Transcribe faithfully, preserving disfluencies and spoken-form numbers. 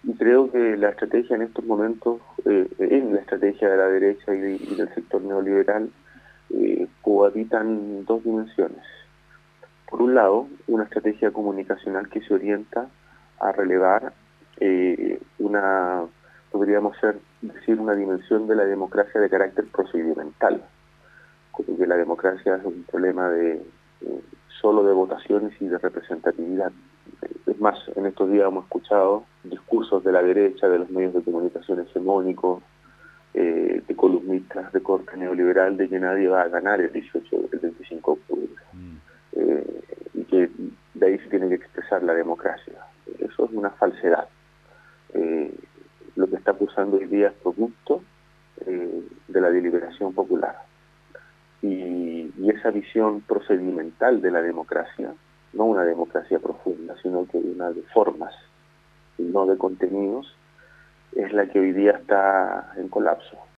Y creo que la estrategia en estos momentos, eh, en la estrategia de la derecha y, de, y del sector neoliberal, eh, cohabitan dos dimensiones. Por un lado, una estrategia comunicacional que se orienta a relevar eh, una, podríamos ser, decir, una dimensión de la democracia de carácter procedimental, como que la democracia es un problema de eh, solo de votaciones y de representatividad. Es más, en estos días hemos escuchado discursos de la derecha, de los medios de comunicación hegemónicos, eh, de columnistas de corte neoliberal, de que nadie va a ganar el dieciocho, el veinticinco de octubre, Mm. eh, y que de ahí se tiene que expresar la democracia. Eso es una falsedad. Eh, lo que está acusando hoy día es producto eh, de la deliberación popular. Y, y esa visión procedimental de la democracia, no una democracia profunda, sino que una de formas y no de contenidos, es la que hoy día está en colapso.